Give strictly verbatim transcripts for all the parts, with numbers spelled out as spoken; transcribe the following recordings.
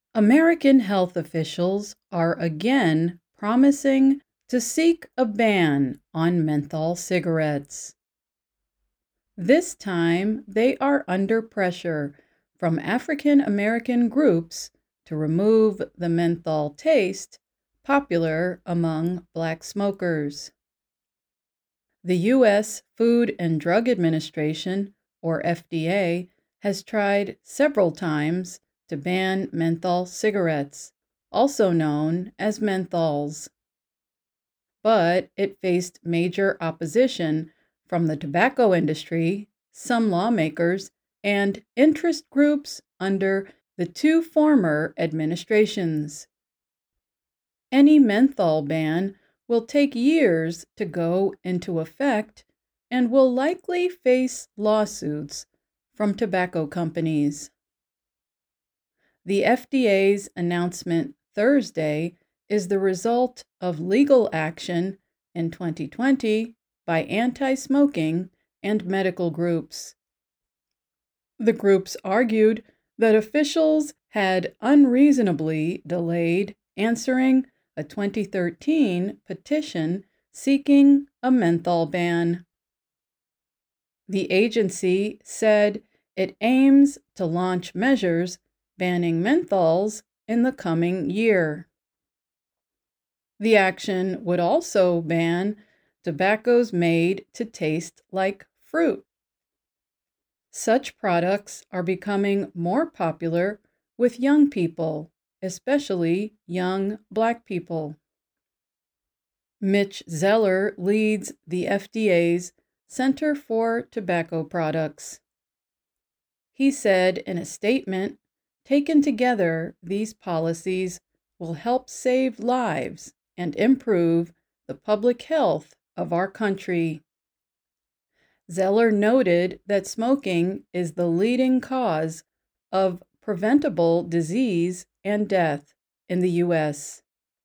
American health officials are again promising to seek a ban on menthol cigarettes. This time, they are under pressure from African American groups to remove the menthol taste popular among Black smokers. The U S Food and Drug Administration, or F D A, has tried several times to ban menthol cigarettes, also known as menthols. But it faced major opposition from the tobacco industry, some lawmakers, and interest groups under the two former administrations. Any menthol ban will take years to go into effect and will likely face lawsuits from tobacco companies. The F D A's announcement Thursday is the result of legal action in twenty twenty by anti-smoking and medical groups. The groups argued that officials had unreasonably delayed answering a twenty thirteen petition seeking a menthol ban. The agency said it aims to launch measures banning menthols in the coming year. The action would also ban tobaccos made to taste like fruit. Such products are becoming more popular with young people, especially young Black people. Mitch Zeller leads the F D A's Center for Tobacco Products. He said in a statement, "Taken together, these policies will help save lives and improve the public health of our country." Zeller noted that smoking is the leading cause of preventable disease and death in the U S.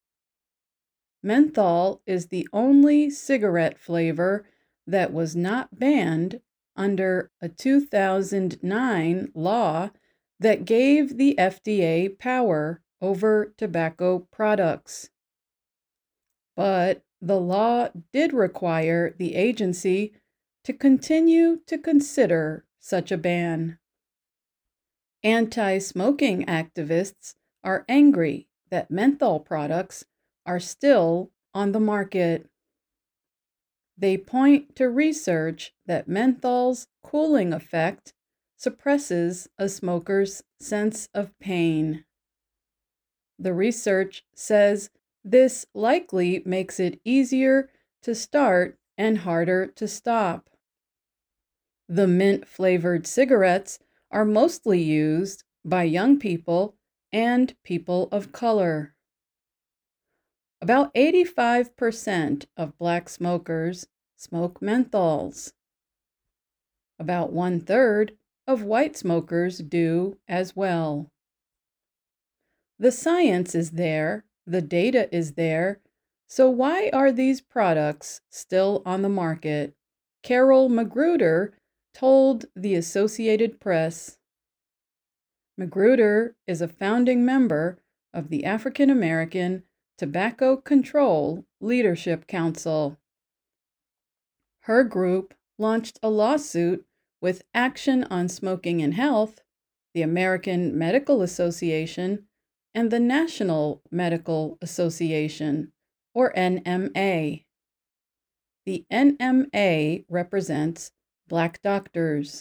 Menthol is the only cigarette flavor that was not banned under a two thousand nine law that gave the F D A power over tobacco products. But the law did require the agency to continue to consider such a ban. Anti-smoking activists are angry that menthol products are still on the market. They point to research that menthol's cooling effect suppresses a smoker's sense of pain. The research says this likely makes it easier to start and harder to stop. The mint-flavored cigarettes are mostly used by young people and people of color. About eighty-five percent of Black smokers smoke menthols. About one-third of white smokers do as well. The science is there, the data is there, so why are these products still on the market? Carol Magruder told the Associated Press. Magruder is a founding member of the African American Tobacco Control Leadership Council. Her group launched a lawsuit with Action on Smoking and Health, the American Medical Association, and the National Medical Association, or N M A. The N M A represents Black doctors.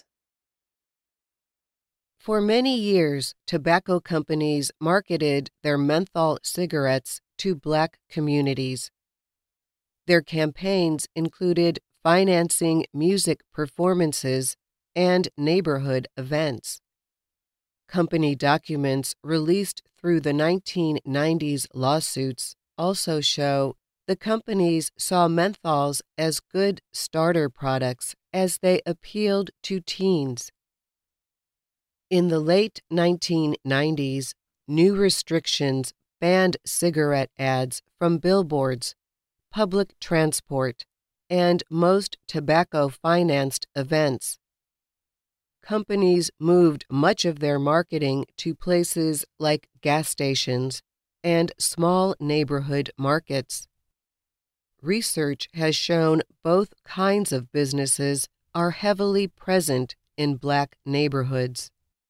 For many years, tobacco companies marketed their menthol cigarettes to Black communities. Their campaigns included financing music performances and neighborhood events. Company documents released through the nineteen nineties lawsuits also show the companies saw menthols as good starter products as they appealed to teens. In the late nineteen nineties, new restrictions banned cigarette ads from billboards, public transport, and most tobacco-financed events. companies moved much of their marketing to places like gas stations and small neighborhood markets. Research has shown both kinds of businesses are heavily present in Black neighborhoods.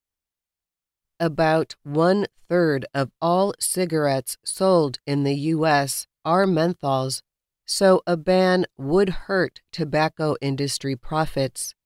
About one-third of all cigarettes sold in the U S are menthols, so a ban would hurt tobacco industry profits.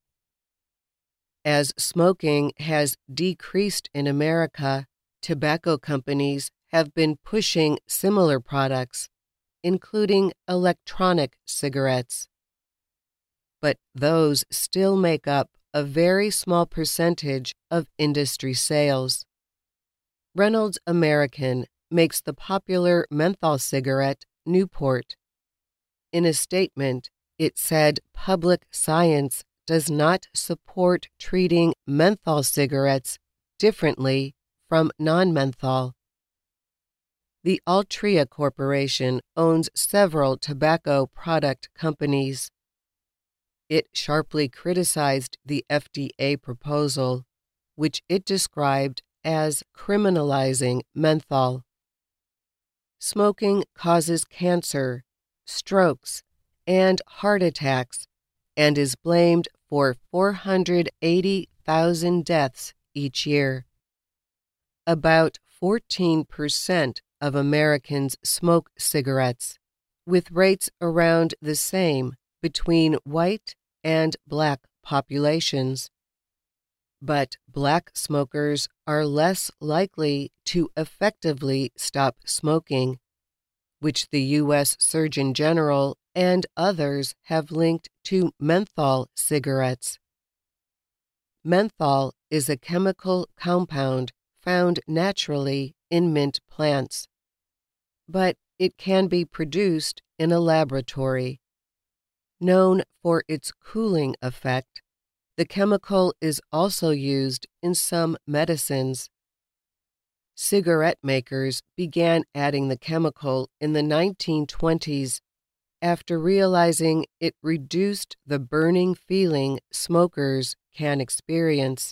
As smoking has decreased in America, tobacco companies have been pushing similar products, including electronic cigarettes. But those still make up a very small percentage of industry sales. Reynolds American makes the popular menthol cigarette Newport. In a statement, it said public science does not support treating menthol cigarettes differently from non-menthol. The Altria Corporation owns several tobacco product companies. It sharply criticized the F D A proposal, which it described as criminalizing menthol. Smoking causes cancer, strokes, and heart attacks, and is blamed for four hundred eighty thousand deaths each year. About fourteen percent of Americans smoke cigarettes, with rates around the same between white and Black populations. But Black smokers are less likely to effectively stop smoking, which the U S Surgeon General and others have linked to menthol cigarettes. Menthol is a chemical compound found naturally in mint plants, but it can be produced in a laboratory. Known for its cooling effect, the chemical is also used in some medicines. Cigarette makers began adding the chemical in the nineteen twenties after realizing it reduced the burning feeling smokers can experience.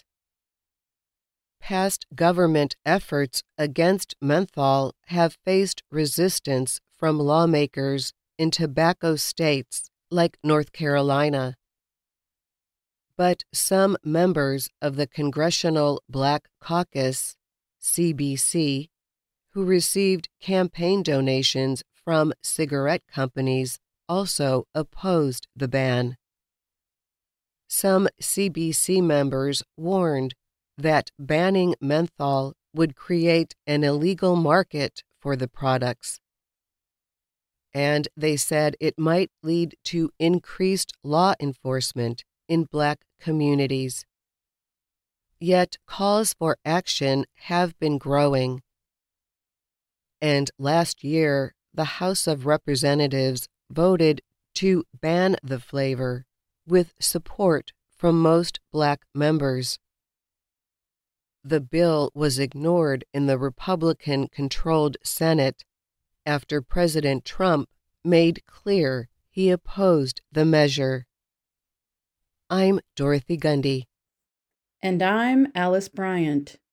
Past government efforts against menthol have faced resistance from lawmakers in tobacco states like North Carolina. But some members of the Congressional Black Caucus, C B C, who received campaign donations from cigarette companies, also opposed the ban. Some C B C members warned that banning menthol would create an illegal market for the products, and they said it might lead to increased law enforcement in Black communities. Yet calls for action have been growing. And last year, the House of Representatives voted to ban the flavor with support from most Black members. The bill was ignored in the Republican-controlled Senate after President Trump made clear he opposed the measure. I'm Dorothy Gundy. And I'm Alice Bryant.